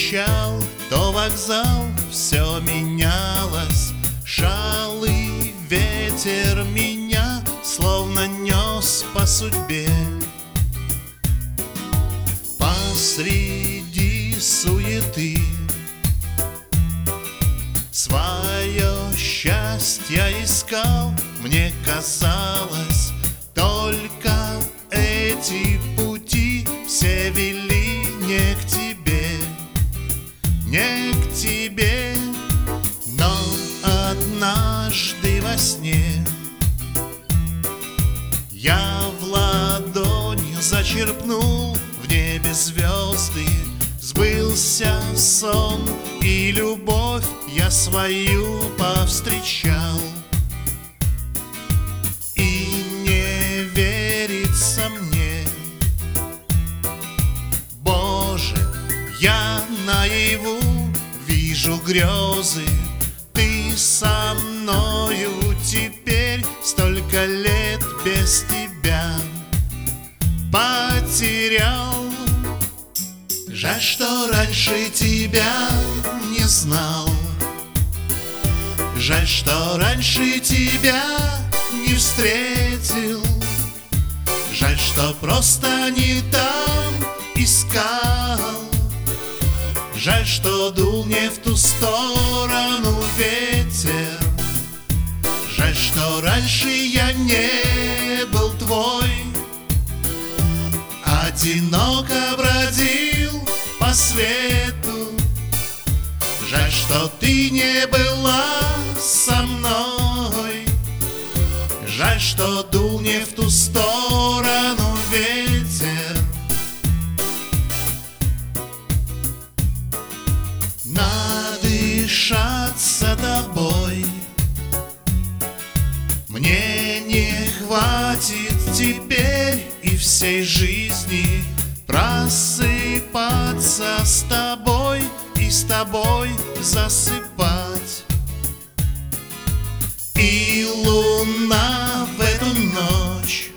причал, то вокзал, все менялось. Шалый ветер меня словно нес по судьбе. Посреди суеты свое счастье искал. Мне казалось, только эти пути все вели не к тебе, не к тебе. Но однажды во сне я в ладонь зачерпнул, в небе звезды, сбылся сон, и любовь я свою повстречал. И не верится мне, Боже, я наяву вижу грезы. Ты со мною теперь, столько лет без тебя потерял. Жаль, что раньше тебя не знал. Жаль, что раньше тебя не встретил. Жаль, что просто не там искал. Жаль, что дул не в ту сторону ветер. Жаль, что раньше я не был твой. Одиноко бродил по свету. Жаль, что ты не была со мной. Жаль, что дул не в ту сторону ветер. Надышаться тобой мне не хватит теперь и всей жизни. Просыпаться с тобой и с тобой засыпать. И луна в эту ночь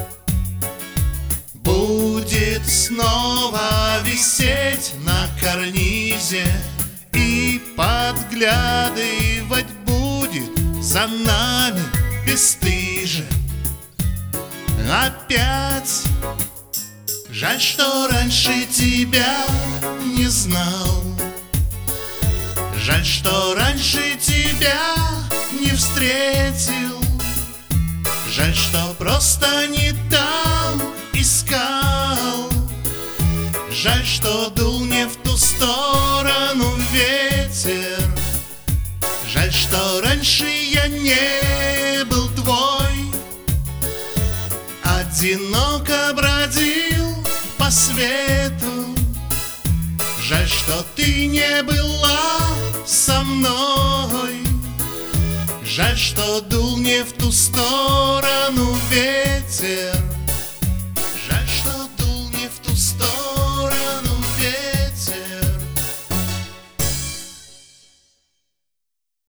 будет снова висеть на карнизе и подглядывать будет за нами бесстыже. Опять жаль, что раньше тебя не знал. Жаль, что раньше тебя не встретил. Жаль, что просто не там искал. Жаль, что дул не в ту сторону ветер. Жаль, что раньше я не был твой. Одиноко бродил по свету. Жаль, что ты не была со мной. Жаль, что дул не в ту сторону ветер.